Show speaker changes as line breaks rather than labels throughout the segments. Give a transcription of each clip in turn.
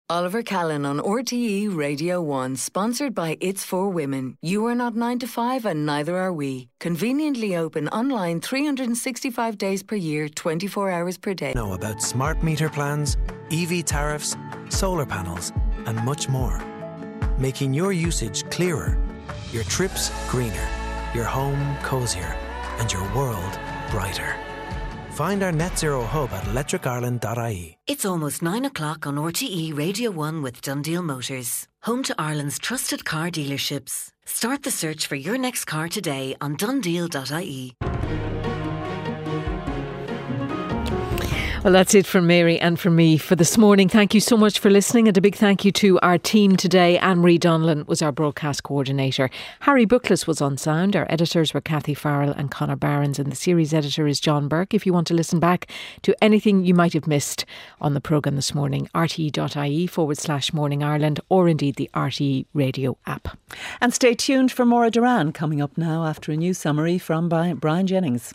Oliver Callan on RTE Radio 1, sponsored by It's For Women. You are not 9 to 5 and neither are we. Conveniently open online 365 days per year, 24 hours per day.
Know about smart meter plans, EV tariffs, solar panels and much more. Making your usage clearer, your trips greener, your home cosier and your world brighter. Find our net zero hub at electricireland.ie.
It's almost 9 o'clock on RTE Radio 1 with Dundeel Motors. Home to Ireland's trusted car dealerships. Start the search for your next car today on dundeel.ie.
Well, that's it from Mary and from me for this morning. Thank you so much for listening, and a big thank you to our team today. Anne-Marie Donlan was our broadcast coordinator. Harry Bookless was on sound. Our editors were Kathy Farrell and Conor Barons, and the series editor is John Burke. If you want to listen back to anything you might have missed on the programme this morning, rte.ie/Morning Ireland, or indeed the RTE Radio app.
And stay tuned for Maura Duran coming up now after a new summary from Brian Jennings.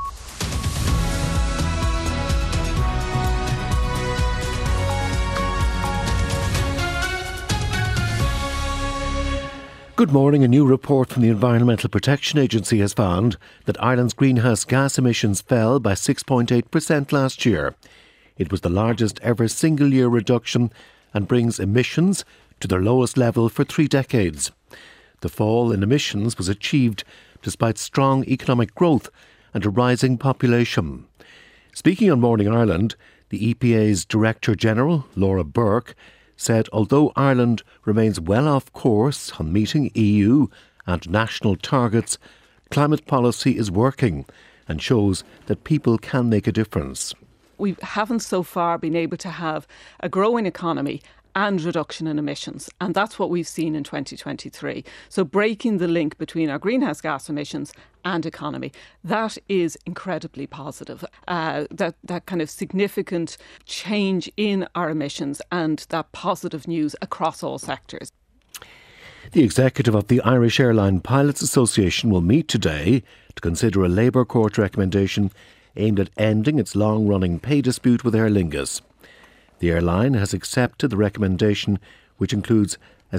Good morning. A new report from the Environmental Protection Agency has found that Ireland's greenhouse gas emissions fell by 6.8% last year. It was the largest ever single-year reduction and brings emissions to their lowest level for 3 decades. The fall in emissions was achieved despite strong economic growth and a rising population. Speaking on Morning Ireland, the EPA's Director General, Laura Burke, said although Ireland remains well off course on meeting EU and national targets, climate policy is working and shows that people can make a difference.
We haven't so far been able to have a growing economy and reduction in emissions. And that's what we've seen in 2023. So breaking the link between our greenhouse gas emissions and economy, that is incredibly positive. That kind of significant change in our emissions and that positive news across all sectors.
The executive of the Irish Airline Pilots Association will meet today to consider a Labour Court recommendation aimed at ending its long-running pay dispute with Aer Lingus. The airline has accepted the recommendation, which includes a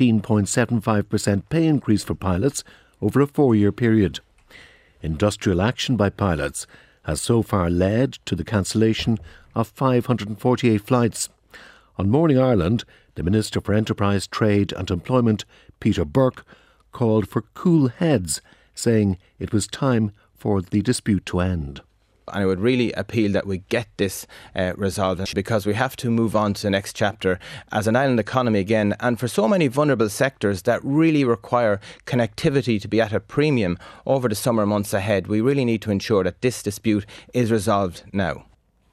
17.75% pay increase for pilots over a 4-year period. Industrial action by pilots has so far led to the cancellation of 548 flights. On Morning Ireland, the Minister for Enterprise, Trade and Employment, Peter Burke, called for cool heads, saying it was time for the dispute to end.
And I would really appeal that we get this resolved, because we have to move on to the next chapter as an island economy again, and for so many vulnerable sectors that really require connectivity to be at a premium over the summer months ahead. We really need to ensure that this dispute is resolved now.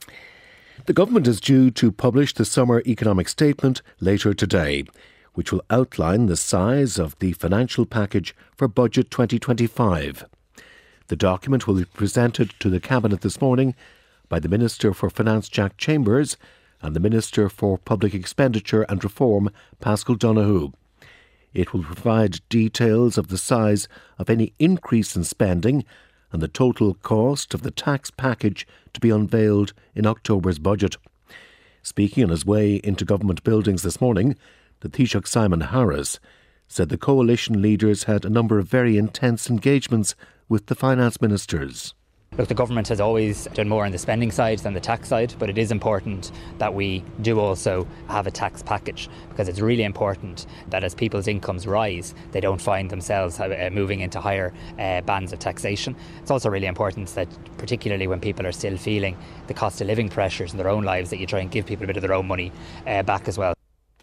The government is due to publish the summer economic statement later today, which will outline the size of the financial package for Budget 2025. The document will be presented to the Cabinet this morning by the Minister for Finance, Jack Chambers, and the Minister for Public Expenditure and Reform, Paschal Donoghue. It will provide details of the size of any increase in spending and the total cost of the tax package to be unveiled in October's budget. Speaking on his way into government buildings this morning, the Taoiseach Simon Harris said the coalition leaders had a number of very intense engagements with the finance ministers.
Look, the government has always done more on the spending side than the tax side, but it is important that we do also have a tax package, because it's really important that as people's incomes rise, they don't find themselves moving into higher bands of taxation. It's also really important that, particularly when people are still feeling the cost of living pressures in their own lives, that you try and give people a bit of their own money back as well.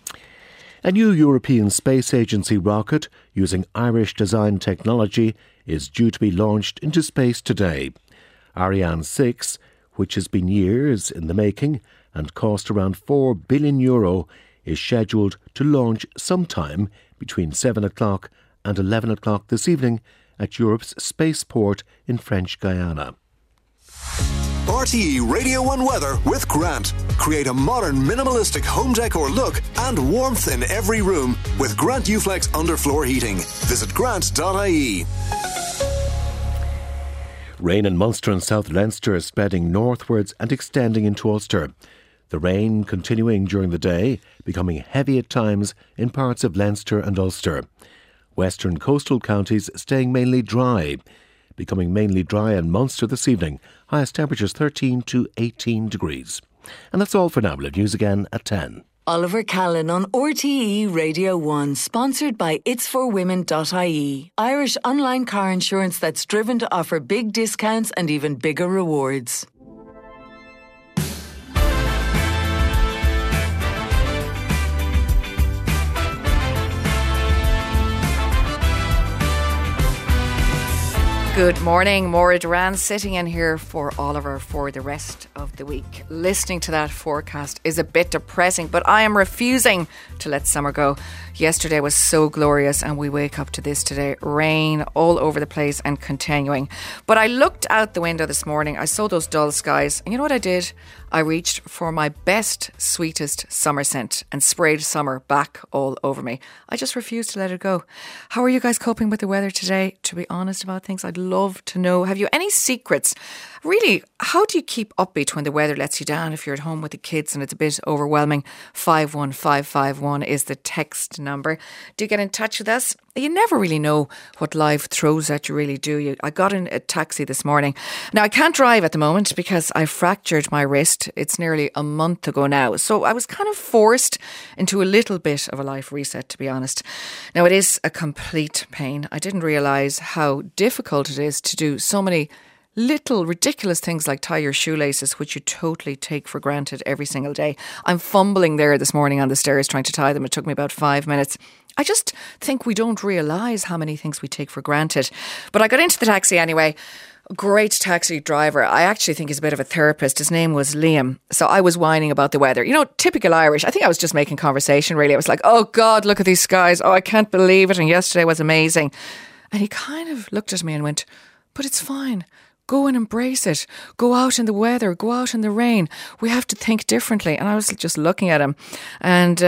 A new European Space Agency rocket using Irish design technology is due to be launched into space today. Ariane 6, which has been years in the making and cost around €4 billion, is scheduled to launch sometime between 7 o'clock and 11 o'clock this evening at Europe's spaceport in French Guiana.
RTE Radio 1 weather with Grant. Create a modern minimalistic home decor look and warmth in every room with Grant Uflex underfloor heating. Visit grant.ie.
Rain in Munster and South Leinster is spreading northwards and extending into Ulster. The rain continuing during the day, becoming heavy at times in parts of Leinster and Ulster. Western coastal counties staying mainly dry, becoming mainly dry in Munster this evening. Highest temperatures 13 to 18 degrees. And that's all for now. We'll have news again at 10.
Oliver Callan on RTE Radio 1, sponsored by itsforwomen.ie. Irish online car insurance that's driven to offer big discounts and even bigger rewards.
Good morning, Maura Duran sitting in here for Oliver for the rest of the week. Listening to that forecast is a bit depressing, but I am refusing to let summer go. Yesterday was so glorious and we wake up to this today. Rain all over the place and continuing. But I looked out the window this morning, I saw those dull skies, and you know what I did? I reached for my best, sweetest summer scent and sprayed summer back all over me. I just refused to let it go. How are you guys coping with the weather today? To be honest about things, I'd love to know. Have you any secrets? Really, how do you keep upbeat when the weather lets you down if you're at home with the kids and it's a bit overwhelming? 51551 is the text number. Do you get in touch with us? You never really know what life throws at you, really, do you? I got in a taxi this morning. Now, I can't drive at the moment because I fractured my wrist. It's nearly a month ago now. So I was kind of forced into a little bit of a life reset, to be honest. Now, it is a complete pain. I didn't realise how difficult it is to do so many little ridiculous things like tie your shoelaces, which you totally take for granted every single day. I'm fumbling there this morning on the stairs trying to tie them. It took me about 5 minutes. I just think we don't realise how many things we take for granted. But I got into the taxi anyway. Great taxi driver. I actually think he's a bit of a therapist. His name was Liam. So I was whining about the weather. You know, typical Irish. I think I was just making conversation, really. I was like, oh God, look at these skies. Oh, I can't believe it. And yesterday was amazing. And he kind of looked at me and went, but it's fine. Go and embrace it. Go out in the weather. Go out in the rain. We have to think differently. And I was just looking at him and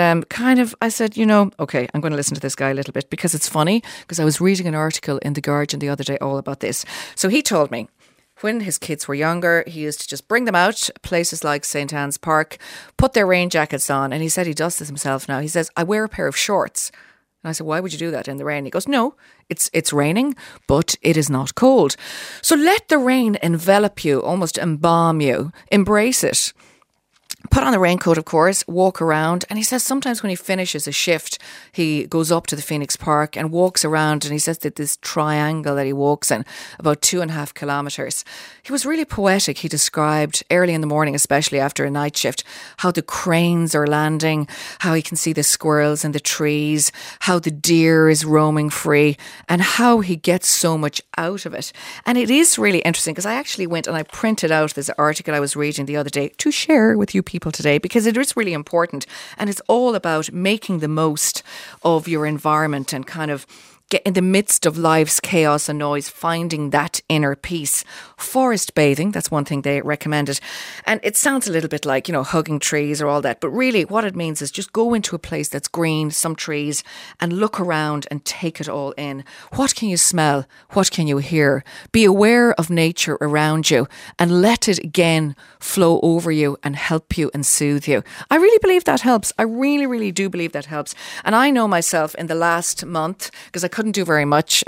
I said, you know, okay, I'm going to listen to this guy a little bit because it's funny, because I was reading an article in The Guardian the other day all about this. So he told me when his kids were younger, he used to just bring them out, places like St. Anne's Park, put their rain jackets on. And he said he does this himself now. He says, I wear a pair of shorts. And I said, why would you do that in the rain? He goes, no, it's raining, but it is not cold. So let the rain envelop you, almost embalm you. Embrace it. Put on the raincoat, of course, walk around. And he says sometimes when he finishes a shift, he goes up to the Phoenix Park and walks around. And he says that this triangle that he walks in, about 2.5 kilometres. He was really poetic. He described early in the morning, especially after a night shift, how the cranes are landing, how he can see the squirrels in the trees, how the deer is roaming free, and how he gets so much out of it. And it is really interesting because I actually went and I printed out this article I was reading the other day to share with you people today, because it is really important, and it's all about making the most of your environment and kind of get in the midst of life's chaos and noise, finding that inner peace. Forest bathing, that's one thing they recommended. And it sounds a little bit like, you know, hugging trees or all that. But really what it means is just go into a place that's green, some trees, and look around and take it all in. What can you smell? What can you hear? Be aware of nature around you and let it again flow over you and help you and soothe you. I really believe that helps. I really, really do believe that helps. And I know myself in the last month, because I couldn't do very much.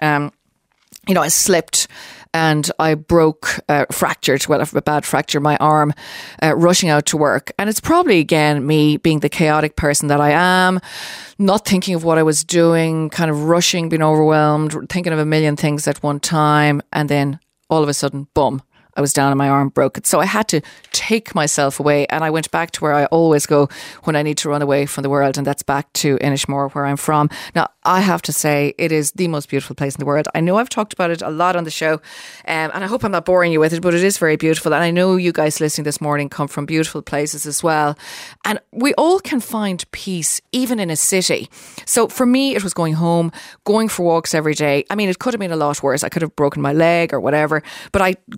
I slipped and I fractured a bad fracture, my arm, rushing out to work. And it's probably, again, me being the chaotic person that I am, not thinking of what I was doing, kind of rushing, being overwhelmed, thinking of a million things at one time. And then all of a sudden, boom, I was down and my arm broke it. So I had to take myself away, and I went back to where I always go when I need to run away from the world, and that's back to Inishmore, where I'm from. Now, I have to say, it is the most beautiful place in the world. I know I've talked about it a lot on the show, and I hope I'm not boring you with it, but it is very beautiful. And I know you guys listening this morning come from beautiful places as well. And we all can find peace, even in a city. So for me, it was going home, going for walks every day. I mean, it could have been a lot worse. I could have broken my leg or whatever, but I went out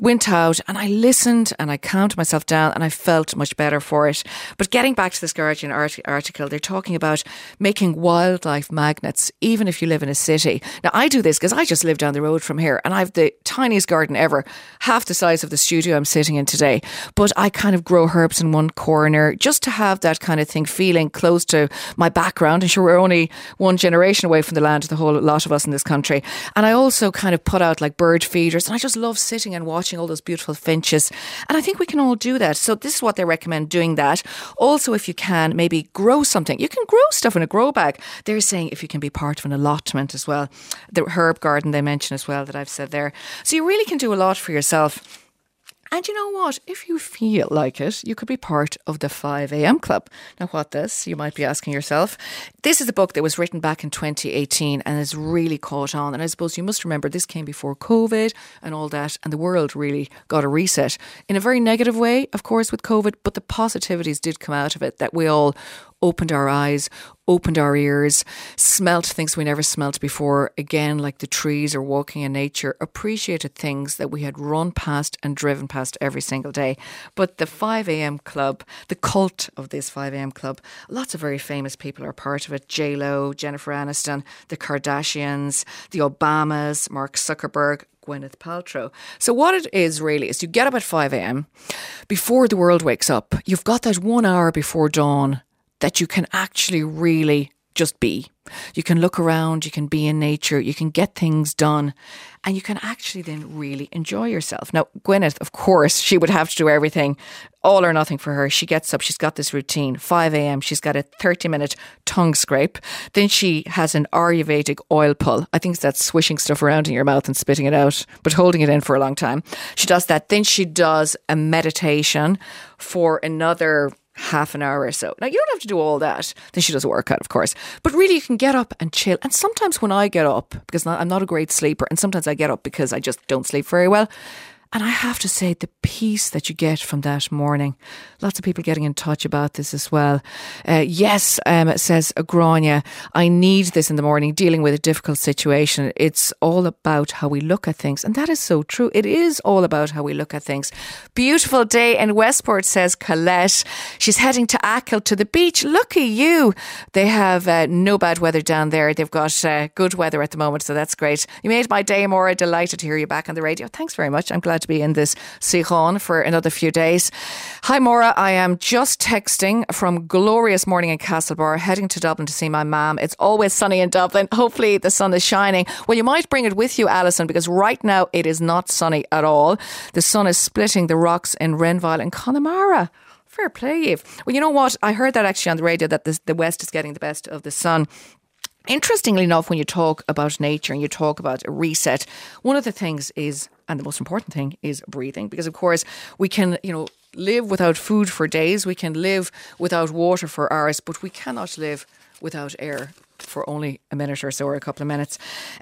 out and I listened and I calmed myself down and I felt much better for it. But getting back to this Guardian article, they're talking about making wildlife magnets, even if you live in a city. Now, I do this because I just live down the road from here and I have the tiniest garden ever, half the size of the studio I'm sitting in today. But I kind of grow herbs in one corner just to have that kind of thing feeling close to my background. And sure, we're only one generation away from the land, the whole lot of us in this country. And I also kind of put out like bird feeders, and I just love sitting and watching all those beautiful finches. And I think we can all do that. So this is what they recommend, doing that. Also, if you can, maybe grow something. You can grow stuff in a grow bag. They're saying if you can be part of an allotment as well. The herb garden they mention as well that I've said there. So you really can do a lot for yourself. And you know what? If you feel like it, you could be part of the 5 a.m. Club. Now, what this? You might be asking yourself. This is a book that was written back in 2018 and has really caught on. And I suppose you must remember this came before COVID and all that. And the world really got a reset in a very negative way, of course, with COVID. But the positivities did come out of it, that we all opened our eyes, opened our ears, smelt things we never smelt before, again, like the trees or walking in nature, appreciated things that we had run past and driven past every single day. But the 5 a.m. Club, the cult of this 5 a.m. Club, lots of very famous people are part of it. J-Lo, Jennifer Aniston, the Kardashians, the Obamas, Mark Zuckerberg, Gwyneth Paltrow. So what it is really is you get up at 5 a.m. before the world wakes up. You've got that 1 hour before dawn that you can actually really just be. You can look around, you can be in nature, you can get things done, and you can actually then really enjoy yourself. Now, Gwyneth, of course, she would have to do everything, all or nothing for her. She gets up, she's got this routine, 5 a.m, she's got a 30-minute tongue scrape. Then she has an Ayurvedic oil pull. I think it's that swishing stuff around in your mouth and spitting it out, but holding it in for a long time. She does that. Then she does a meditation for another half an hour or so. Now, you don't have to do all that. Then she does a workout, of course. But really, you can get up and chill. And sometimes when I get up, because I'm not a great sleeper, and sometimes I get up because I just don't sleep very well, and I have to say, the peace that you get from that morning. Lots of people getting in touch about this as well. Yes, says Agronia, I need this in the morning, dealing with a difficult situation. It's all about how we look at things. And that is so true. It is all about how we look at things. Beautiful day in Westport, says Colette. She's heading to Achill to the beach. Lucky you. They have no bad weather down there. They've got good weather at the moment, so that's great. You made my day, Maura. Delighted to hear you back on the radio. Thanks very much. I'm glad to be in this Sichon for another few days. Hi Maura, I am just texting from glorious morning in Castlebar, heading to Dublin to see my mum. It's always sunny in Dublin. Hopefully the sun is shining. Well, you might bring it with you, Alison, because right now it is not sunny at all. The sun is splitting the rocks in Renville and Connemara. Fair play, Eve. Well, you know what? I heard that actually on the radio that the west is getting the best of the sun. Interestingly enough, when you talk about nature and you talk about a reset, one of the things is, and the most important thing, is breathing. Because, of course, we can, live without food for days. We can live without water for hours, but we cannot live without air for only a minute or so, or a couple of minutes.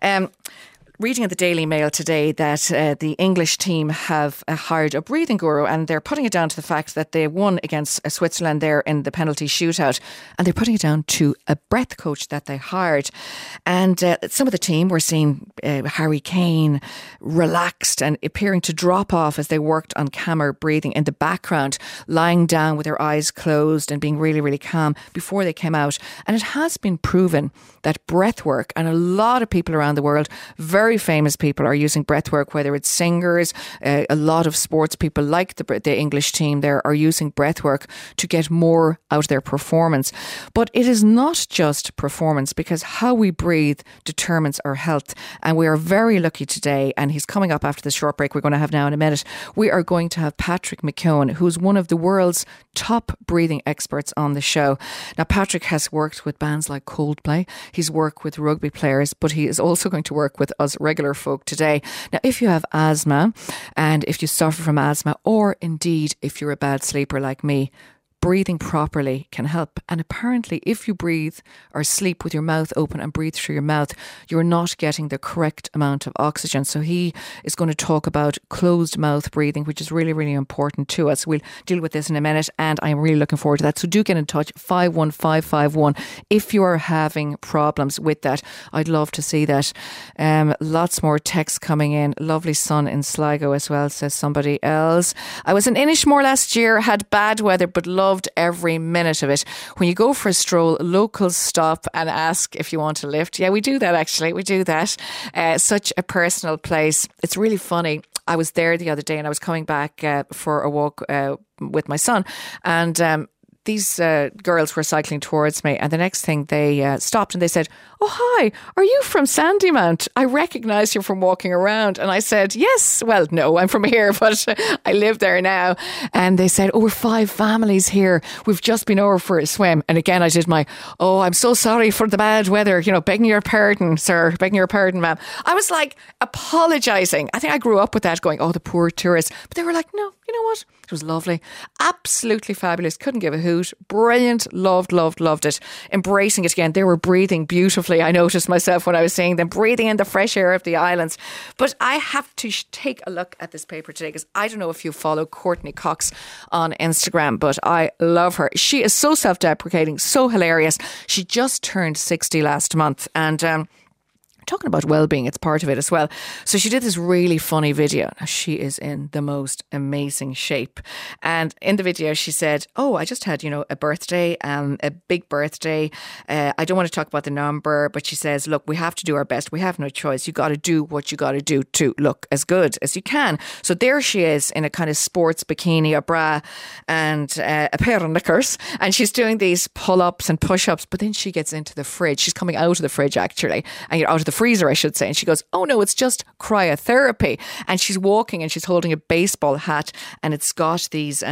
Reading in the Daily Mail today that the English team have hired a breathing guru, and they're putting it down to the fact that they won against Switzerland there in the penalty shootout, and they're putting it down to a breath coach that they hired. And some of the team were seeing Harry Kane relaxed and appearing to drop off as they worked on camera breathing in the background, lying down with their eyes closed and being really, really calm before they came out. And it has been proven that breath work, and a lot of people around the world, very famous people, are using breath work, whether it's singers, a lot of sports people like the English team there are using breath work to get more out of their performance. But it is not just performance, because how we breathe determines our health. And we are very lucky today, and he's coming up after the short break we're going to have now in a minute. We are going to have Patrick McKeown, who's one of the world's top breathing experts on the show. Now, Patrick has worked with bands like Coldplay. He's worked with rugby players, but he is also going to work with us regular folk today. Now, if you have asthma, and if you suffer from asthma, or indeed if you're a bad sleeper like me, breathing properly can help. And apparently, if you breathe or sleep with your mouth open and breathe through your mouth, you're not getting the correct amount of oxygen. So he is going to talk about closed mouth breathing, which is really, really important to us. We'll deal with this in a minute, and I'm really looking forward to that. So do get in touch, 51551, if you are having problems with that. I'd love to see that. Lots more texts coming in. Lovely sun in Sligo as well, says somebody else. I was in Inishmore last year, had bad weather, but loved every minute of it. When you go for a stroll, locals stop and ask if you want a lift. Yeah, we do that actually. We do that. Such a personal place. It's really funny. I was there the other day and I was coming back for a walk with my son, and these girls were cycling towards me, and the next thing they stopped and they said, "Oh, hi, are you from Sandymount? I recognise you from walking around." And I said, "Yes, well, no, I'm from here, but I live there now." And they said, "Oh, we're 5 families here. We've just been over for a swim." And again, I did my, "Oh, I'm so sorry for the bad weather, begging your pardon, sir, begging your pardon, ma'am." I was like apologising. I think I grew up with that, going, "Oh, the poor tourists." But they were like, "No, you know what? It was lovely. Absolutely fabulous. Couldn't give a hoot. Brilliant. Loved it. Embracing it again. They were breathing beautifully. I noticed myself when I was seeing them breathing in the fresh air of the islands. But I have to take a look at this paper today, because I don't know if you follow Courtney Cox on Instagram, but I love her. She is so self-deprecating, so hilarious. She just turned 60 last month, and talking about well-being, it's part of it as well. So she did this really funny video. Now, she is in the most amazing shape. And in the video, she said, "Oh, I just had, a birthday, a big birthday. I don't want to talk about the number," but she says, "Look, we have to do our best. We have no choice. You got to do what you got to do to look as good as you can." So there she is in a kind of sports bikini, a bra and a pair of knickers. And she's doing these pull-ups and push-ups. But then she gets into the fridge. She's coming out of the fridge, actually, and out of the freezer, I should say. And she goes, "Oh no, it's just cryotherapy." And she's walking and she's holding a baseball hat, and it's got these,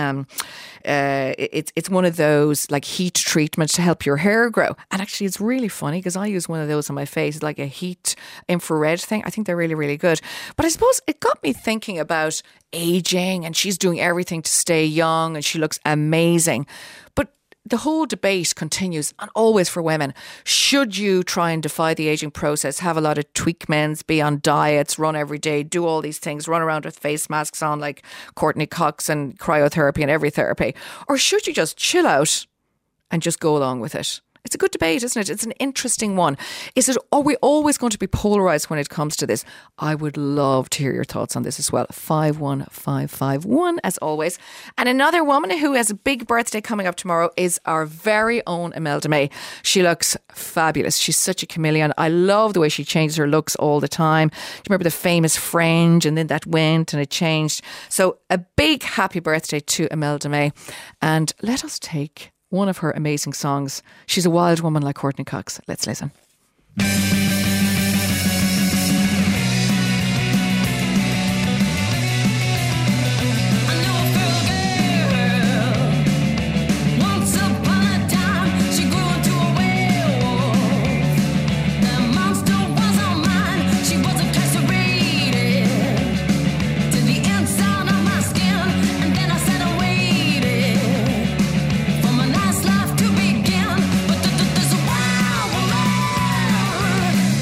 it's one of those like heat treatments to help your hair grow. And actually it's really funny because I use one of those on my face. It's like a heat infrared thing. I think they're really, really good. But I suppose it got me thinking about aging, and she's doing everything to stay young and she looks amazing. But the whole debate continues, and always for women. Should you try and defy the ageing process, have a lot of tweakments, be on diets, run every day, do all these things, run around with face masks on like Courtney Cox and cryotherapy and every therapy? Or should you just chill out and just go along with it? It's a good debate, isn't it? It's an interesting one. Are we always going to be polarised when it comes to this? I would love to hear your thoughts on this as well. 51551, as always. And another woman who has a big birthday coming up tomorrow is our very own Imelda May. She looks fabulous. She's such a chameleon. I love the way she changes her looks all the time. Do you remember the famous fringe, and then that went and it changed? So a big happy birthday to Imelda May. And let us take one of her amazing songs. She's a wild woman like Courtney Cox. Let's listen.
Wow,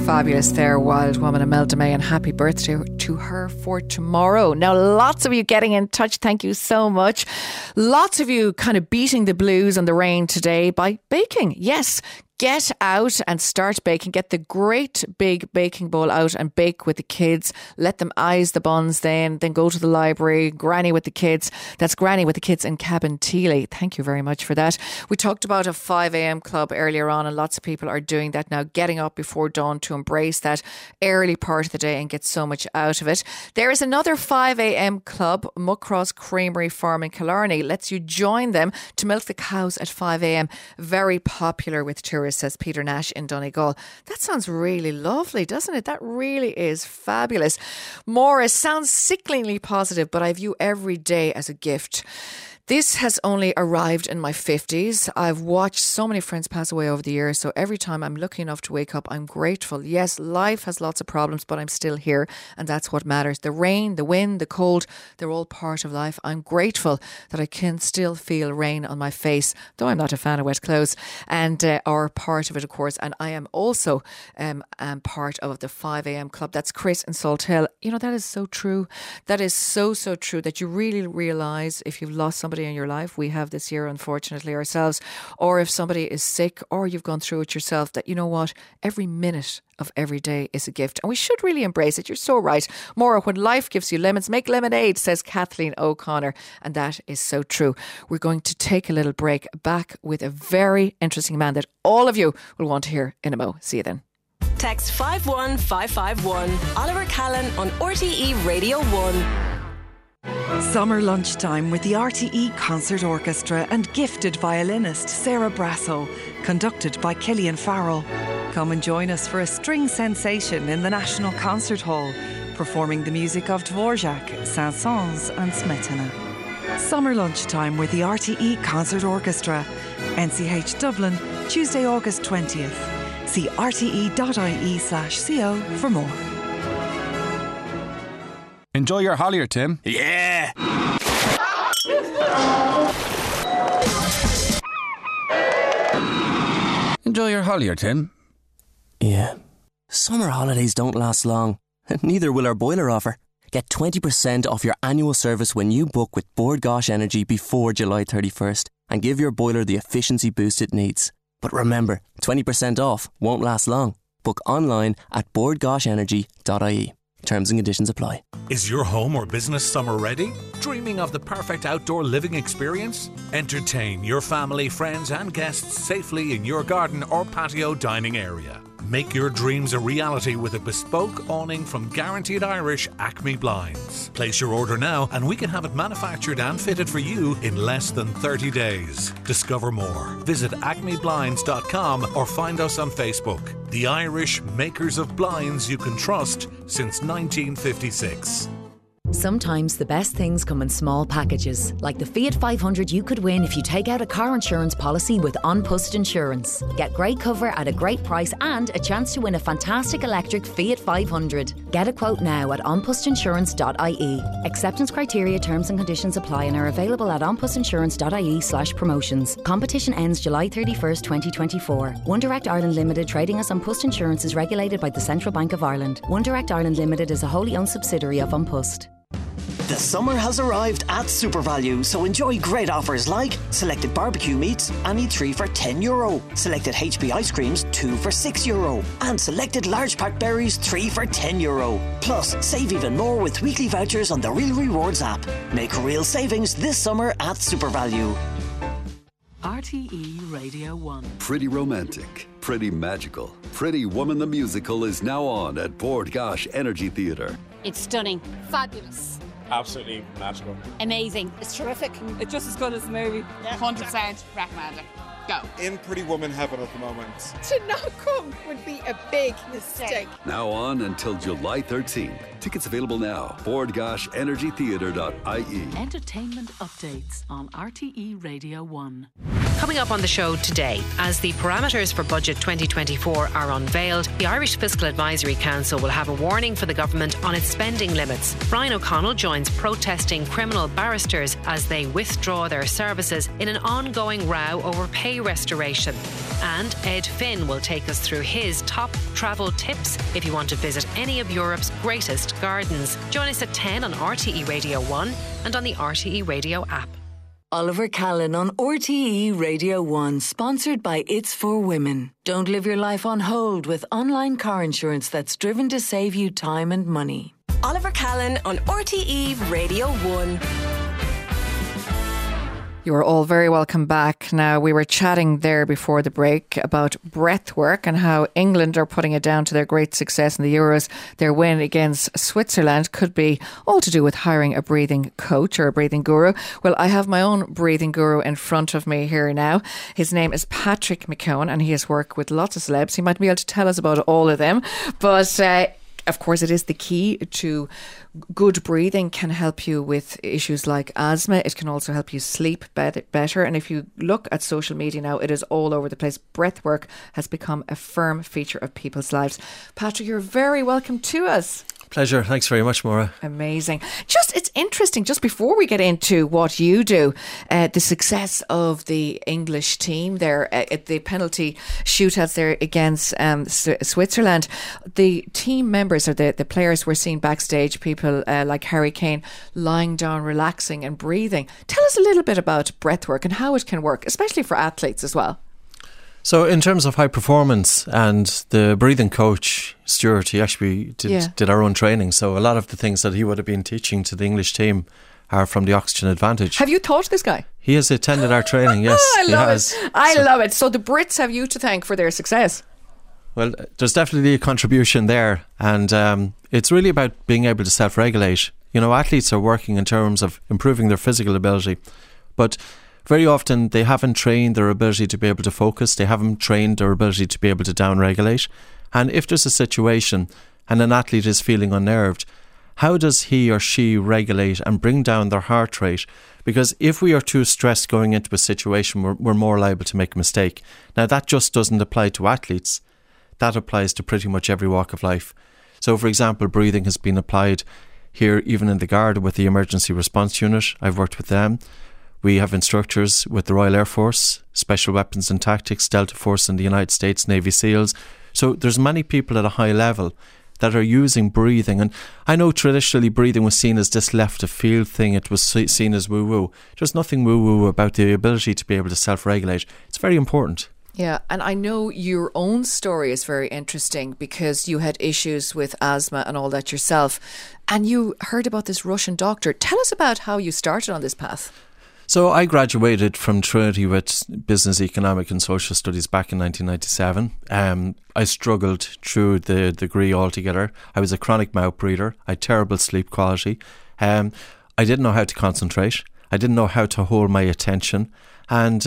Fabulous there, Wild Woman, Imelda May, and happy birthday to her for tomorrow. Now, lots of you getting in touch. Thank you so much. Lots of you kind of beating the blues and the rain today by baking. Yes. Get out and start baking. Get the great big baking bowl out and bake with the kids. Let them eyes the buns then go to the library. Granny with the kids. That's Granny with the kids in Cabinteely. Thank you very much for that. We talked about a 5 a.m. club earlier on, and lots of people are doing that now, getting up before dawn to embrace that early part of the day and get so much out of it. There is another 5 a.m. club, Muckross Creamery Farm in Killarney. Lets you join them to milk the cows at 5 a.m. Very popular with tourists, says Peter Nash in Donegal. That sounds really lovely, doesn't it? That really is fabulous. Morris sounds sickeningly positive, but I view every day as a gift. This has only arrived in my 50s. I've watched so many friends pass away over the years, so every time I'm lucky enough to wake up, I'm grateful. Yes, life has lots of problems, but I'm still here, and that's what matters. The rain, the wind, the cold, they're all part of life. I'm grateful that I can still feel rain on my face, though I'm not a fan of wet clothes, and are part of it, of course. And I am also part of the 5 a.m. club. That's Chris in Salt Hill. You know, that is so true. That is so true, that you really realise if you've lost somebody in your life, we have this year unfortunately ourselves, or if somebody is sick or you've gone through it yourself, that you know what, every minute of every day is a gift, and we should really embrace it. You're so right, Maura. When life gives you lemons, make lemonade, says Kathleen O'Connor, and that is so true. We're going to take a little break, back with a very interesting man that all of you will want to hear in a mo. See you then.
Text 51551. Oliver Callan on RTE Radio 1.
Summer lunchtime with the RTE Concert Orchestra and gifted violinist Sarah Brasso, conducted by Killian Farrell. Come and join us for a string sensation in the National Concert Hall, performing the music of Dvorak, Saint-Saëns and Smetana. Summer lunchtime with the RTE Concert Orchestra, NCH Dublin, Tuesday, August 20th. See rte.ie/co for more.
Enjoy your Hollier, Tim.
Yeah!
Enjoy your Hollier, Tim.
Yeah. Summer holidays don't last long. Neither will our boiler offer. Get 20% off your annual service when you book with Bord Gáis Energy before July 31st and give your boiler the efficiency boost it needs. But remember, 20% off won't last long. Book online at bordgaisenergy.ie. Terms and conditions apply.
Is your home or business summer ready? Dreaming of the perfect outdoor living experience? Entertain your family, friends and guests safely in your garden or patio dining area. Make your dreams a reality with a bespoke awning from Guaranteed Irish Acme Blinds. Place your order now and we can have it manufactured and fitted for you in less than 30 days. Discover more. Visit acmeblinds.com or find us on Facebook. The Irish makers of blinds you can trust since 1956.
Sometimes the best things come in small packages, like the Fiat 500 you could win if you take out a car insurance policy with An Post Insurance. Get great cover at a great price and a chance to win a fantastic electric Fiat 500. Get a quote now at onpostinsurance.ie. Acceptance criteria, terms and conditions apply and are available at onpostinsurance.ie/promotions. Competition ends July 31st, 2024. One Direct Ireland Limited, trading as An Post Insurance, is regulated by the Central Bank of Ireland. One Direct Ireland Limited is a wholly owned subsidiary of An Post.
The summer has arrived at SuperValu, so enjoy great offers like selected barbecue meats, any 3 for €10, selected HB ice creams, 2 for €6, and selected large pack berries, 3 for €10. Plus, save even more with weekly vouchers on the Real Rewards app. Make real savings this summer at SuperValu.
RTE Radio 1.
Pretty romantic, pretty magical. Pretty Woman the Musical is now on at Bord Gáis Energy Theatre.
It's stunning. Fabulous.
Absolutely magical.
Amazing. It's terrific.
It's just as good as the movie.
Yeah.
100% recommend it. Go.
In Pretty Woman heaven at the moment.
To not come would be a big mistake.
Now on until July 13th. Tickets available now. BordGáisEnergyTheatre.ie.
Entertainment updates on RTE Radio 1.
Coming up on the show today, as the parameters for Budget 2024 are unveiled, the Irish Fiscal Advisory Council will have a warning for the government on its spending limits. Brian O'Connell joins protesting criminal barristers as they withdraw their services in an ongoing row over pay restoration. And Ed Finn will take us through his top travel tips if you want to visit any of Europe's greatest gardens. Join us at 10 on RTE Radio 1 and on the RTE Radio app.
Oliver Callan on RTE Radio 1, sponsored by It's for Women. Don't live your life on hold with online car insurance that's driven to save you time and money.
Oliver Callan on RTE Radio 1.
You are all very welcome back. Now, we were chatting there before the break about breathwork and how England are putting it down to their great success in the Euros. Their win against Switzerland could be all to do with hiring a breathing coach or a breathing guru. Well, I have my own breathing guru in front of me here now. His name is Patrick McKeown and he has worked with lots of celebs. He might be able to tell us about all of them. But of course, it is the key to good breathing can help you with issues like asthma. It can also help you sleep better. And if you look at social media now, it is all over the place. Breathwork has become a firm feature of people's lives. Patrick, you're very welcome to us.
Pleasure. Thanks very much, Maura.
Amazing. It's interesting, just before we get into what you do, the success of the English team there at the penalty shootouts there against Switzerland. The team members or the players were seen backstage, people like Harry Kane lying down, relaxing and breathing. Tell us a little bit about breathwork and how it can work, especially for athletes as well.
So in terms of high performance, and the breathing coach, Stuart, he actually did our own training. So a lot of the things that he would have been teaching to the English team are from the Oxygen Advantage.
Have you taught this guy?
He has attended our training, yes.
I love it. So the Brits have you to thank for their success.
Well, there's definitely a contribution there. And it's really about being able to self-regulate. You know, athletes are working in terms of improving their physical ability. But very often they haven't trained their ability to be able to focus. They haven't trained their ability to be able to down-regulate. And if there's a situation and an athlete is feeling unnerved, how does he or she regulate and bring down their heart rate? Because if we are too stressed going into a situation, we're more liable to make a mistake. Now, that just doesn't apply to athletes. That applies to pretty much every walk of life. So, for example, breathing has been applied here even in the Garda with the Emergency Response Unit. I've worked with them. We have instructors with the Royal Air Force, Special Weapons and Tactics, Delta Force in the United States, Navy SEALs. So there's many people at a high level that are using breathing. And I know traditionally breathing was seen as this left of field thing. It was seen as woo-woo. There's nothing woo-woo about the ability to be able to self-regulate. It's very important.
Yeah, and I know your own story is very interesting because you had issues with asthma and all that yourself. And you heard about this Russian doctor. Tell us about how you started on this path.
So I graduated from Trinity with Business, Economic and Social Studies back in 1997. I struggled through the degree altogether. I was a chronic mouth breather. I had terrible sleep quality. I didn't know how to concentrate. I didn't know how to hold my attention. And,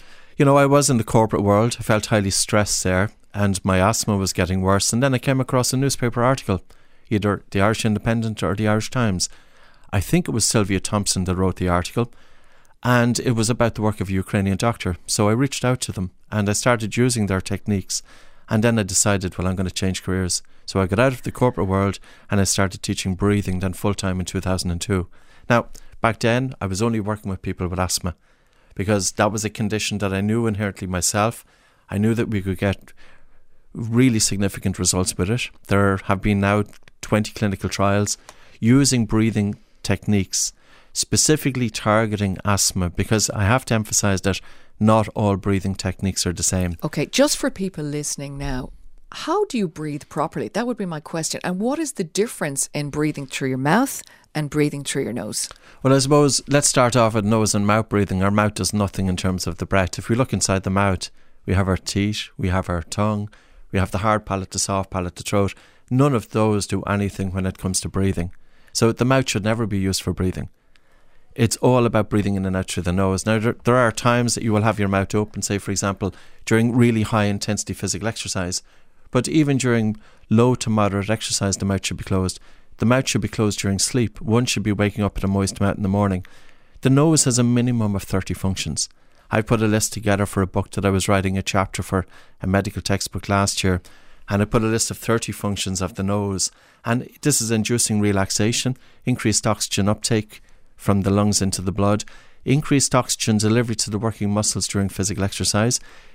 I was in the corporate world. I felt highly stressed there and my asthma was getting worse. And then I came across a newspaper article, either the Irish Independent or the Irish Times. I think it was Sylvia Thompson that wrote the article. And it was about the work of a Ukrainian doctor. So I reached out to them and I started using their techniques. And then I decided, I'm going to change careers. So I got out of the corporate world and I started teaching breathing then full-time in 2002. Now, back then, I was only working with people with asthma because that was a condition that I knew inherently myself. I knew that we could get really significant results with it. There have been now 20 clinical trials using breathing techniques specifically targeting asthma, because I have to emphasise that not all breathing techniques are the same.
Okay, just for people listening now, how do you breathe properly? That would be my question. And what is the difference in breathing through your mouth and breathing through your nose?
Well, I suppose let's start off with nose and mouth breathing. Our mouth does nothing in terms of the breath. If we look inside the mouth, we have our teeth, we have our tongue, we have the hard palate, the soft palate, the throat. None of those do anything when it comes to breathing. So the mouth should never be used for breathing. It's all about breathing in and out through the nose. Now, there are times that you will have your mouth open, say, for example, during really high intensity physical exercise. But even during low to moderate exercise, the mouth should be closed. The mouth should be closed during sleep. One should be waking up with a moist mouth in the morning. The nose has a minimum of 30 functions. I put a list together for a book that I was writing, a chapter for a medical textbook last year. And I put a list of 30 functions of the nose. And this is inducing relaxation, increased oxygen uptake from the lungs into the blood, increased oxygen delivery to the working muscles during physical exercise,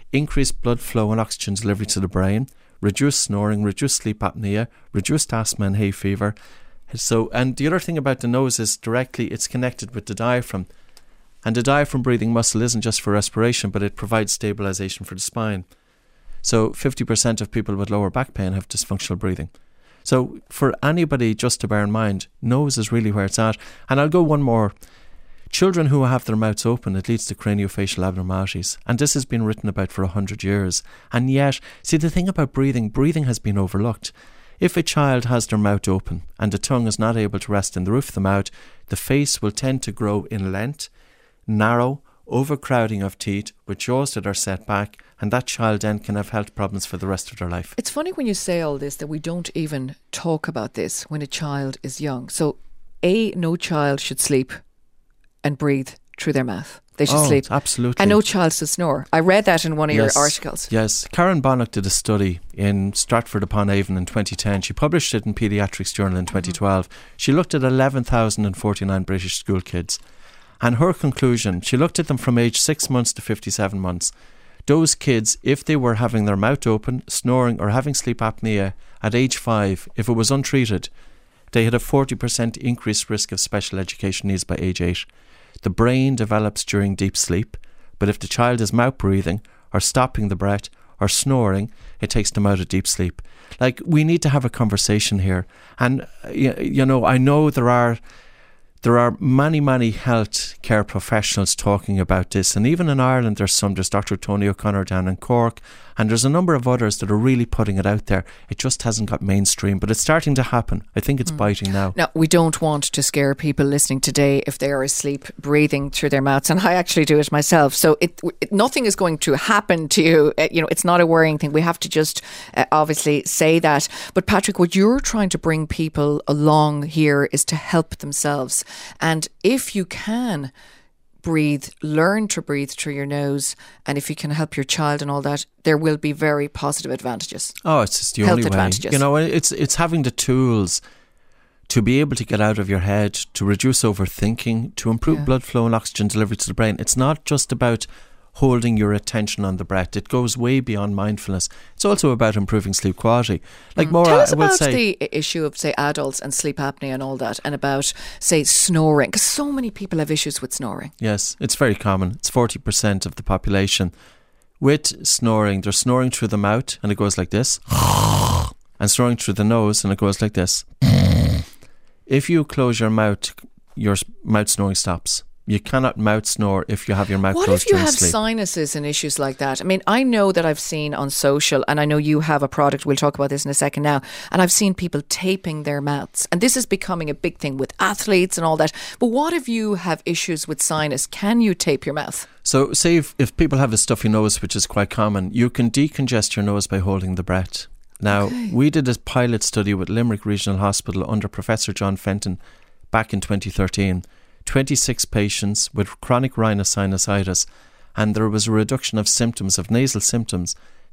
increased blood flow and oxygen delivery to the brain, reduced snoring, reduced sleep apnea, reduced asthma and hay fever. So, and the other thing about the nose is directly it's connected with the diaphragm. And the diaphragm breathing muscle isn't just for respiration, but it provides stabilization for the spine. So 50% of people with lower back pain have dysfunctional breathing. So for anybody, just to bear in mind, nose is really where it's at. And I'll go one more. Children who have their mouths open, it leads to craniofacial abnormalities. And this has been written about for 100 years. And yet, see, the thing about breathing has been overlooked. If a child has their mouth open and the tongue is not able to rest in the roof of the mouth, the face will tend to grow in length, narrow, overcrowding of teeth with jaws that are set back, and that child then can have health problems for the rest of their life.
It's funny when you say all this that we don't even talk about this when a child is young. So, no child should sleep and breathe through their mouth. They should sleep.
Absolutely.
And no child should snore. I read that in one of your articles.
Yes. Karen Bonnock did a study in Stratford-upon-Avon in 2010. She published it in Paediatrics Journal in 2012. She looked at 11,049 British school kids. And her conclusion, she looked at them from age 6 months to 57 months. Those kids, if they were having their mouth open, snoring or having sleep apnea at age 5, if it was untreated, they had a 40% increased risk of special education needs by age 8. The brain develops during deep sleep, but if the child is mouth breathing or stopping the breath or snoring, it takes them out of deep sleep. Like, we need to have a conversation here. And, you know, I know there are many health care professionals talking about this, and even in Ireland there's Dr. Tony O'Connor down in Cork, and there's a number of others that are really putting it out there. It just hasn't got mainstream, but it's starting to happen. I think it's biting now.
Now, we don't want to scare people listening today if they are asleep breathing through their mouths, and I actually do it myself, so nothing is going to happen to you. It's not a worrying thing. We have to just obviously say that. But Patrick, what you're trying to bring people along here is to help themselves. And if you can learn to breathe through your nose, and if you can help your child and all that, there will be very positive advantages.
Oh, it's just the only way.
Advantages.
You know, it's having the tools to be able to get out of your head, to reduce overthinking, to improve blood flow and oxygen delivery to the brain. It's not just about holding your attention on the breath. It goes way beyond mindfulness. It's also about improving sleep quality. Like Maura,
tell us
I will
about
say,
the issue of, say, adults and sleep apnea and all that, and about, say, snoring, because so many people have issues with snoring.
Yes, it's very common. It's 40% of the population. With snoring, they're snoring through the mouth and it goes like this, and snoring through the nose and it goes like this. If you close your mouth snoring stops. You cannot mouth snore if you have your mouth closed during sleep.
What if you have sinuses and issues like that? I mean, I know that I've seen on social, and I know you have a product, we'll talk about this in a second now, and I've seen people taping their mouths. And this is becoming a big thing with athletes and all that. But what if you have issues with sinus? Can you tape your mouth?
So say if people have a stuffy nose, which is quite common, you can decongest your nose by holding the breath. Now, we did a pilot study with Limerick Regional Hospital under Professor John Fenton back in 2013. 26 patients with chronic rhinosinusitis, and there was a reduction of symptoms, of nasal symptoms,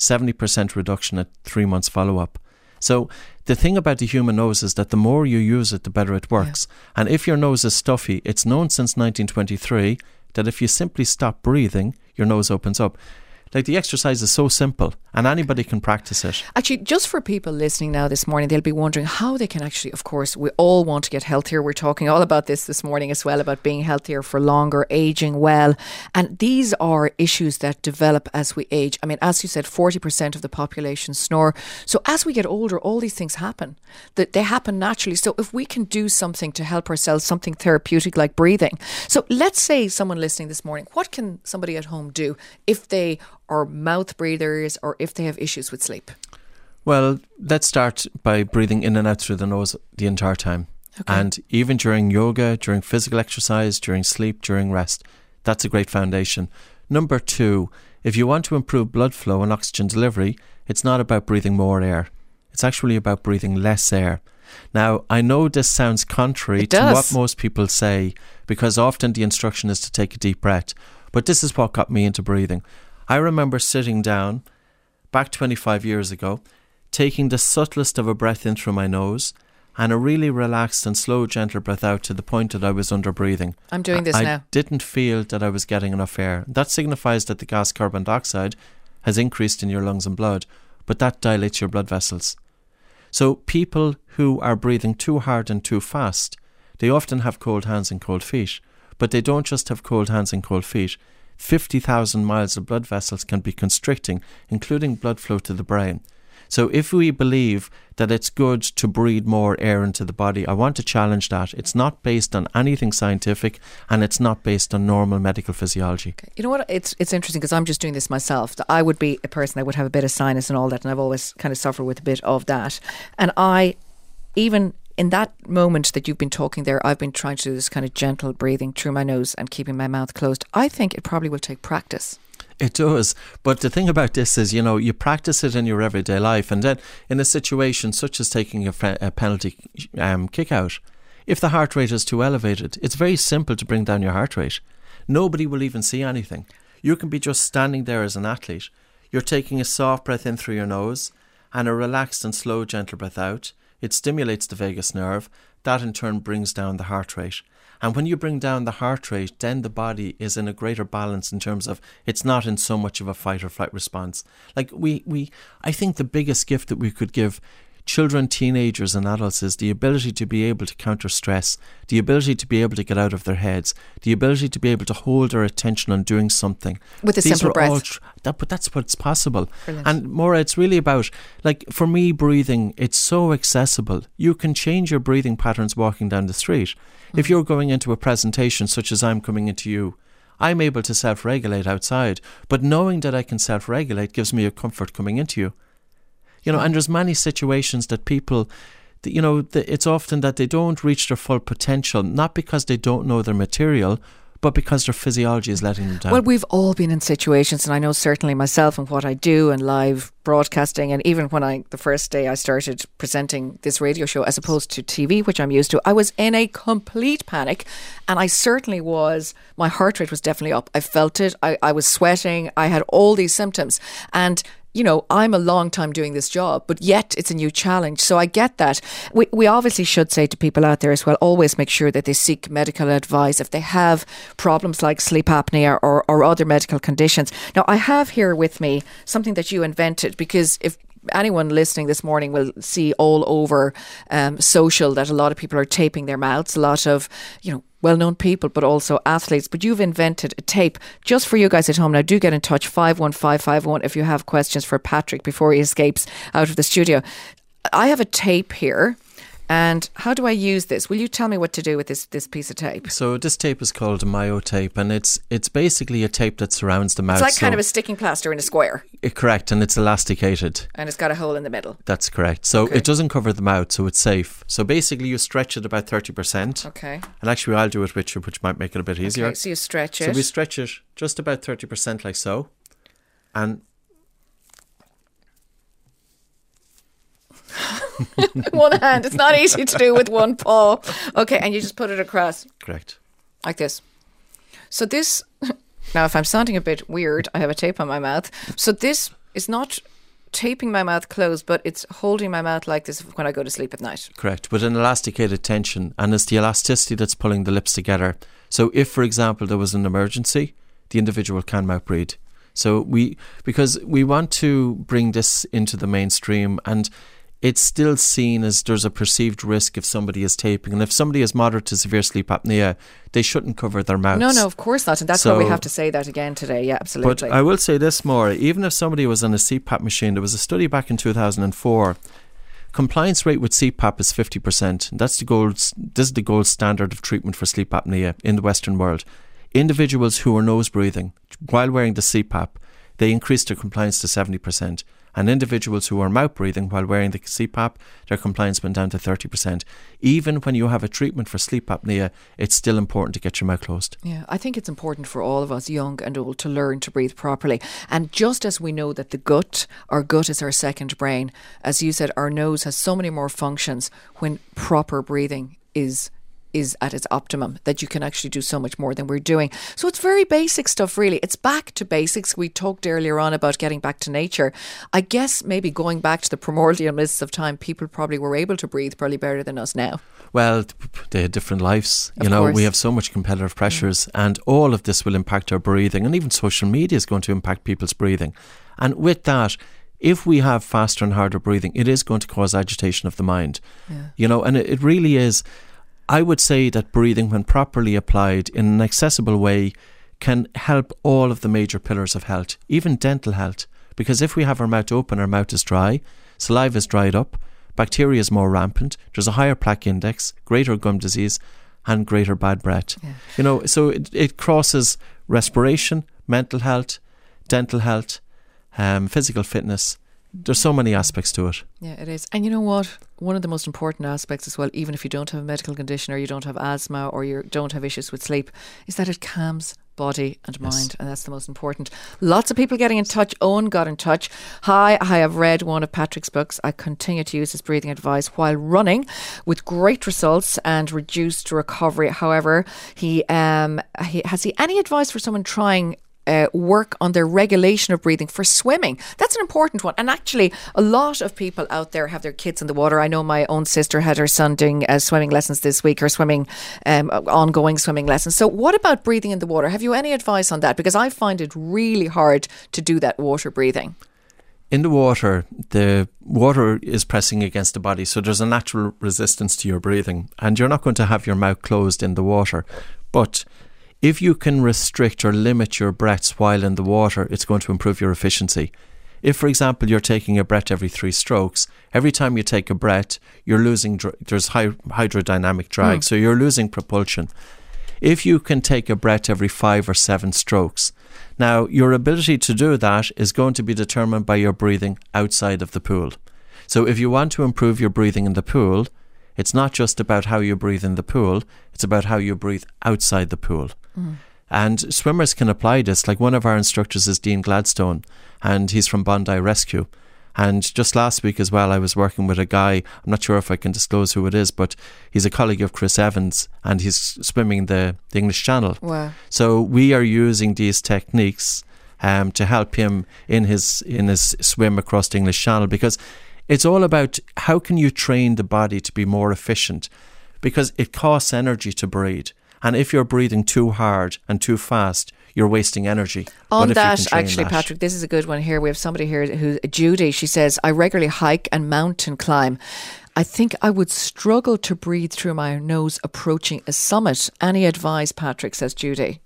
70% reduction at 3 months follow-up. So the thing about the human nose is that the more you use it, the better it works. Yeah. And if your nose is stuffy, it's known since 1923 that if you simply stop breathing, your nose opens up. Like, the exercise is so simple and anybody can practice it.
Actually, just for people listening now this morning, they'll be wondering how they can actually, of course, we all want to get healthier. We're talking all about this morning as well, about being healthier for longer, aging well. And these are issues that develop as we age. I mean, as you said, 40% of the population snore. So as we get older, all these things happen. They happen naturally. So if we can do something to help ourselves, something therapeutic like breathing. So let's say someone listening this morning, what can somebody at home do if they are mouth breathers or if they have issues with sleep?
Well, let's start by breathing in and out through the nose the entire time. Okay. And even during yoga, during physical exercise, during sleep, during rest, that's a great foundation. Number 2, if you want to improve blood flow and oxygen delivery, it's not about breathing more air. It's actually about breathing less air. Now, I know this sounds contrary to what most people say, because often the instruction is to take a deep breath. But this is what got me into breathing. I remember sitting down back 25 years ago, taking the subtlest of a breath in through my nose and a really relaxed and slow, gentle breath out to the point that I was under breathing.
I'm doing this now.
I didn't feel that I was getting enough air. That signifies that the gas carbon dioxide has increased in your lungs and blood, but that dilates your blood vessels. So people who are breathing too hard and too fast, they often have cold hands and cold feet, but they don't just have cold hands and cold feet. 50,000 miles of blood vessels can be constricting, including blood flow to the brain. So if we believe that it's good to breathe more air into the body, I want to challenge that. It's not based on anything scientific, and it's not based on normal medical physiology.
Okay. You know what? It's interesting because I'm just doing this myself. I would be a person that would have a bit of sinus and all that, and I've always kind of suffered with a bit of that. And even in that moment that you've been talking there, I've been trying to do this kind of gentle breathing through my nose and keeping my mouth closed. I think it probably will take practice.
It does. But the thing about this is, you practice it in your everyday life, and then in a situation such as taking a penalty kick out, if the heart rate is too elevated, it's very simple to bring down your heart rate. Nobody will even see anything. You can be just standing there as an athlete. You're taking a soft breath in through your nose and a relaxed and slow, gentle breath out. It stimulates the vagus nerve. That in turn brings down the heart rate. And when you bring down the heart rate, then the body is in a greater balance in terms of it's not in so much of a fight or flight response. Like I think the biggest gift that we could give children, teenagers and adults is the ability to be able to counter stress, the ability to be able to get out of their heads, the ability to be able to hold their attention on doing something.
With a simple breath.
But that's what's possible.
Brilliant.
And Maura, it's really about, like, for me, breathing, it's so accessible. You can change your breathing patterns walking down the street. If you're going into a presentation such as I'm coming into you, I'm able to self-regulate outside, but knowing that I can self-regulate gives me a comfort coming into you. And there's many situations that people, it's often that they don't reach their full potential, not because they don't know their material, but because their physiology is letting them down.
Well, we've all been in situations, and I know certainly myself and what I do and live broadcasting, and even when the first day I started presenting this radio show as opposed to TV, which I'm used to, I was in a complete panic, and I certainly was. My heart rate was definitely up. I felt it. I was sweating. I had all these symptoms, and I'm a long time doing this job, but yet it's a new challenge. So I get that. We obviously should say to people out there as well, always make sure that they seek medical advice if they have problems like sleep apnea or other medical conditions. Now, I have here with me something that you invented, because if anyone listening this morning will see all over social that a lot of people are taping their mouths, a lot of, well-known people, but also athletes. But you've invented a tape just for you guys at home. Now, do get in touch, 51551, if you have questions for Patrick before he escapes out of the studio. I have a tape here. And how do I use this? Will you tell me what to do with this piece of tape?
So this tape is called a myotape, and it's basically a tape that surrounds the mouth.
It's like kind of a sticking plaster in a square.
Correct, and it's elasticated.
And it's got a hole in the middle.
That's correct. So It doesn't cover the mouth, so it's safe. So basically you stretch it about 30%.
Okay.
And actually I'll do it with you, which might make it a bit easier.
Okay, so you stretch it.
So we stretch it just about 30% like so. And
one hand. It's not easy to do with one paw. Okay, and you just put it across.
Correct.
Like this. So this, now if I'm sounding a bit weird, I have a tape on my mouth. So this is not taping my mouth closed, but it's holding my mouth like this when I go to sleep at night.
Correct, with an elasticated tension, and it's the elasticity that's pulling the lips together. So if, for example, there was an emergency, the individual can mouth breathe. So because we want to bring this into the mainstream, and it's still seen as there's a perceived risk if somebody is taping. And if somebody has moderate to severe sleep apnea, they shouldn't cover their mouths.
No, of course not. And that's why we have to say that again today. Yeah, absolutely.
But I will say this more. Even if somebody was on a CPAP machine, there was a study back in 2004. Compliance rate with CPAP is 50%. This is the gold standard of treatment for sleep apnea in the Western world. Individuals who are nose breathing while wearing the CPAP, they increased their compliance to 70%. And individuals who are mouth breathing while wearing the CPAP, their compliance went down to 30%. Even when you have a treatment for sleep apnea, it's still important to get your mouth closed.
Yeah, I think it's important for all of us, young and old, to learn to breathe properly. And just as we know that our gut is our second brain, as you said, our nose has so many more functions when proper breathing is is at its optimum, that you can actually do so much more than we're doing. So it's very basic stuff, really. It's back to basics. We talked earlier on about getting back to nature. I guess maybe going back to the primordial mists of time, people probably were able to breathe probably better than us now.
Well, they had different lives.
Of course.
We have so much competitive pressures, and all of this will impact our breathing, and even social media is going to impact people's breathing. And with that, if we have faster and harder breathing, it is going to cause agitation of the mind.
Yeah.
And it really is. I would say that breathing, when properly applied in an accessible way, can help all of the major pillars of health, even dental health. Because if we have our mouth open, our mouth is dry, saliva is dried up, bacteria is more rampant, there's a higher plaque index, greater gum disease, and greater bad breath.
Yeah.
So it crosses respiration, mental health, dental health, physical fitness. There's so many aspects to it.
Yeah, it is. And you know what? One of the most important aspects as well, even if you don't have a medical condition or you don't have asthma or you don't have issues with sleep, is that it calms body and mind.
Yes.
And that's the most important. Lots of people getting in touch. Owen got in touch. Hi, I have read one of Patrick's books. I continue to use his breathing advice while running with great results and reduced recovery. However, has he any advice for someone trying work on their regulation of breathing for swimming? That's an important one. And actually, a lot of people out there have their kids in the water. I know my own sister had her son doing swimming lessons this week, or ongoing swimming lessons. So what about breathing in the water? Have you any advice on that? Because I find it really hard to do that water breathing.
In the water is pressing against the body, so there's a natural resistance to your breathing, and you're not going to have your mouth closed in the water. But if you can restrict or limit your breaths while in the water, it's going to improve your efficiency. If, for example, you're taking a breath every 3 strokes, every time you take a breath, you're losing, there's hydrodynamic drag, so you're losing propulsion. If you can take a breath every 5 or 7 strokes, now your ability to do that is going to be determined by your breathing outside of the pool. So if you want to improve your breathing in the pool, it's not just about how you breathe in the pool, it's about how you breathe outside the pool. And swimmers can apply this. Like, one of our instructors is Dean Gladstone, and he's from Bondi Rescue. And just last week as well, I was working with a guy, I'm not sure if I can disclose who it is, but he's a colleague of Chris Evans, and he's swimming the English Channel.
Wow.
So we are using these techniques to help him in his swim across the English Channel, because it's all about how can you train the body to be more efficient, because it costs energy to breathe. And if you're breathing too hard and too fast, you're wasting energy.
On that, actually, Patrick, this is a good one here. We have somebody here who's Judy. She says, I regularly hike and mountain climb. I think I would struggle to breathe through my nose approaching a summit. Any advice, Patrick, says Judy?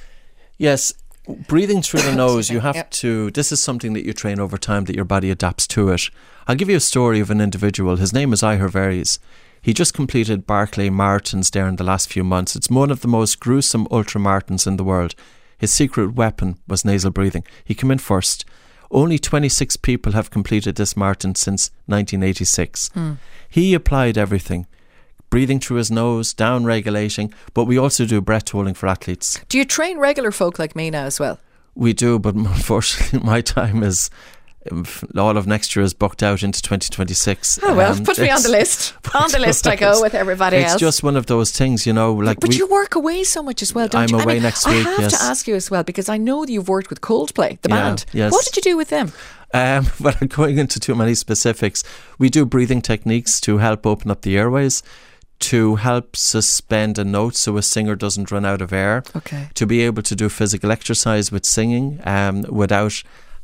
Yes, breathing through the nose, you have to, this is something that you train over time, that your body adapts to it. I'll give you a story of an individual. His name is Ihar Veris. He just completed Barclay Marathons there in the last few months. It's one of the most gruesome ultramarathons in the world. His secret weapon was nasal breathing. He came in first. Only 26 people have completed this marathon since 1986. He applied everything. Breathing through his nose, down regulating, but we also do breath holding for athletes.
Do you train regular folk like me now as well?
We do, but unfortunately my time is, all of next year is booked out into 2026.
Oh well, put me on the list. On the list I go with everybody else.
It's just one of those things,
But you work away so much as well, don't you?
I'm away next week,
I have to ask you as well, because I know that you've worked with Coldplay, the band.
Yes.
What did you do with them?
Without going into too many specifics, we do breathing techniques to help open up the airways, to help suspend a note so a singer doesn't run out of air, to be able to do physical exercise with singing without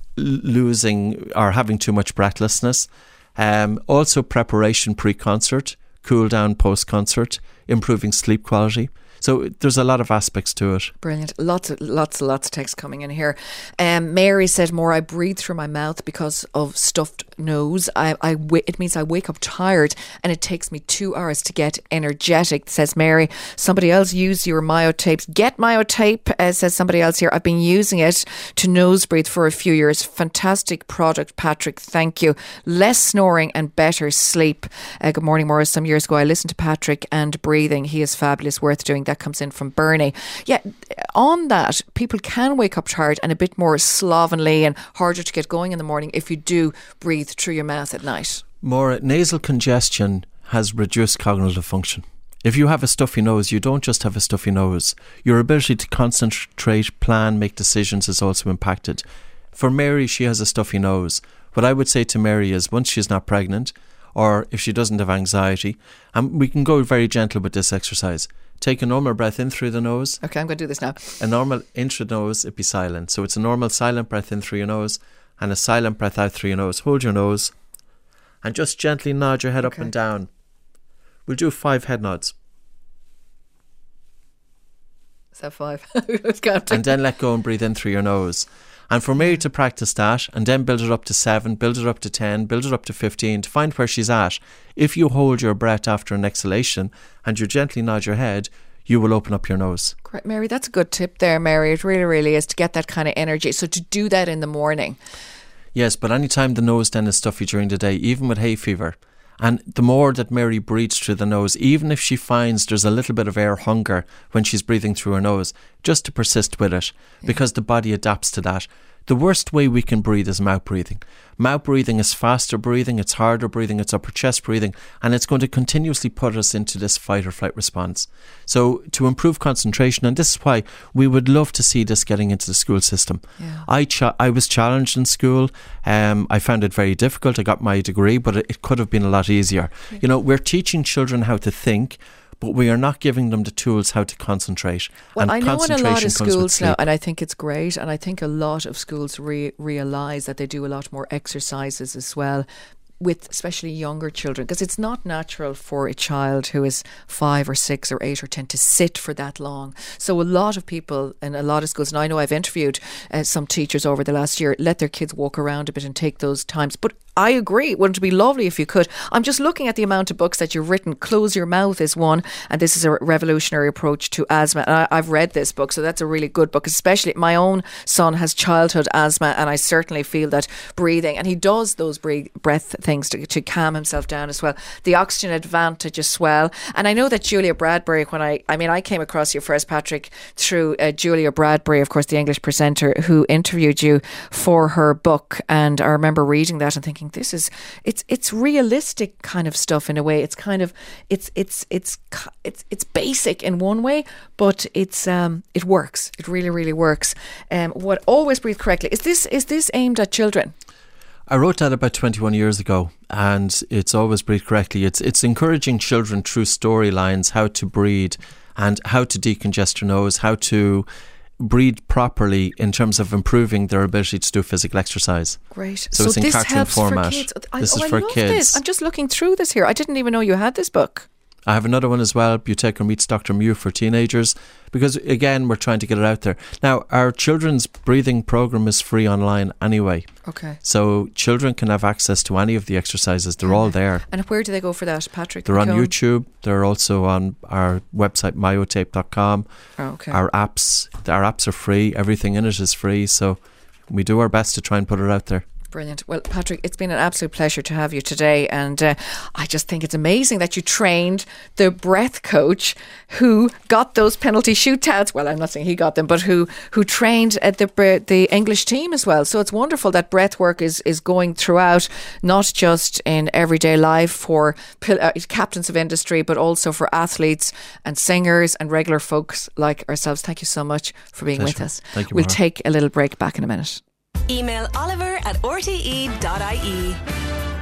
losing or having too much breathlessness. Also preparation pre-concert, cool down post-concert, improving sleep quality. So there's a lot of aspects to it.
Brilliant. Lots of text coming in here. Mary said, more I breathe through my mouth because of stuffed nose. It means I wake up tired and it takes me 2 hours to get energetic, says Mary. Somebody else, use your myotapes. Get Myotape, says somebody else here. I've been using it to nose breathe for a few years. Fantastic product, Patrick. Thank you. Less snoring and better sleep. Good morning, Morris. Some years ago I listened to Patrick and breathing. He is fabulous, worth doing. That comes in from Bernie. Yeah, on that, people can wake up tired and a bit more slovenly and harder to get going in the morning if you do breathe through your mouth at night.
More nasal congestion has reduced cognitive function. If you have a stuffy nose, you don't just have a stuffy nose. Your ability to concentrate, plan, make decisions is also impacted. For Mary, she has a stuffy nose. What I would say to Mary is, once she's not pregnant, or if she doesn't have anxiety, and we can go very gentle with this exercise. Take a normal breath in through the nose.
Okay, I'm going to do this now.
A normal in through the nose, it'd be silent. So it's a normal silent breath in through your nose and a silent breath out through your nose. Hold your nose and just gently nod your head up and down. We'll do 5 head nods.
Is that 5? I was counting.
And then let go and breathe in through your nose. And for Mary to practice that and then build it up to 7, build it up to 10, build it up to 15 to find where she's at. If you hold your breath after an exhalation and you gently nod your head, you will open up your nose.
Great, Mary, that's a good tip there, Mary. It really, really is, to get that kind of energy. So to do that in the morning.
Yes, but anytime the nose then is stuffy during the day, even with hay fever, and the more that Mary breathes through the nose, even if she finds there's a little bit of air hunger when she's breathing through her nose, just to persist with it, because the body adapts to that. The worst way we can breathe is mouth breathing. Mouth breathing is faster breathing, it's harder breathing, it's upper chest breathing, and it's going to continuously put us into this fight or flight response. So to improve concentration, and this is why we would love to see this getting into the school system. Yeah. I was challenged in school. I found it very difficult. I got my degree, but it could have been a lot easier. You know, we're teaching children how to think, but we are not giving them the tools how to concentrate.
Well,
and
I know in a lot of schools now,
sleep.
and I think it's great, and I think a lot of schools realise that they do a lot more exercises as well, with especially younger children, because it's not natural for a child who is 5 or 6 or 8 or 10 to sit for that long. So a lot of people in a lot of schools, and I know I've interviewed some teachers over the last year, let their kids walk around a bit and take those times. But I agree, wouldn't it be lovely if you could? I'm just looking at the amount of books that you've written. Close Your Mouth is one, and this is a revolutionary approach to asthma. And I've read this book, so that's a really good book. Especially my own son has childhood asthma, and I certainly feel that breathing, and he does those breath things to calm himself down as well. The Oxygen Advantage as well. And I know that Julia Bradbury, when I came across you first, Patrick, through Julia Bradbury, of course, the English presenter who interviewed you for her book, and I remember reading that and thinking, it's realistic kind of stuff in a way. It's kind of it's basic in one way, but it works. It really, really works. Always breathe correctly. Is this aimed at children?
I wrote that about 21 years ago, and it's Always Breathe Correctly. It's encouraging children through storylines how to breathe and how to decongest your nose, how to breathe properly in terms of improving their ability to do physical exercise.
Great.
So it's in cartoon format. This is for kids.
I'm just looking through this here. I didn't even know you had this book.
I have another one as well, Butaker Meets Dr. Mew, for teenagers, because again, we're trying to get it out there. Now, our children's breathing program is free online anyway.
Okay.
So children can have access to any of the exercises. They're all there.
And where do they go for that, Patrick?
They're on YouTube. They're also on our website, myotape.com.
Oh, okay.
Our apps are free. Everything in it is free. So we do our best to try and put it out there.
Brilliant. Well, Patrick, it's been an absolute pleasure to have you today, and I just think it's amazing that you trained the breath coach who got those penalty shootouts. Well, I'm not saying he got them, but who trained at the English team as well. So it's wonderful that breath work is going throughout, not just in everyday life for captains of industry, but also for athletes and singers and regular folks like ourselves. Thank you so much for being with us.
Thank you,
We'll take a little break. Back in a minute.
Email Oliver at rte.ie.